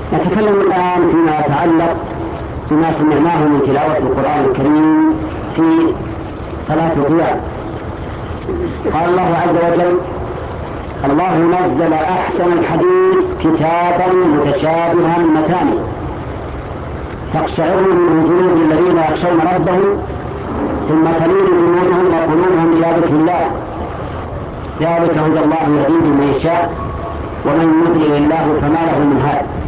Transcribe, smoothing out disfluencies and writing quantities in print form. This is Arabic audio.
نتكلم الآن فيما يتعلق بما سمعناه من تلاوة القرآن الكريم في صلاة القيام. قال الله عز وجل: الله نزل أحسن الحديث كتابا متشابها مثاني تقشعر من جلود الذين يخشون ربهم ثم تلين جلودهم وقلوبهم إلى ذكر الله، ذلك هدى الله يهدي من يشاء ومن يضلل الله فما له من هاد.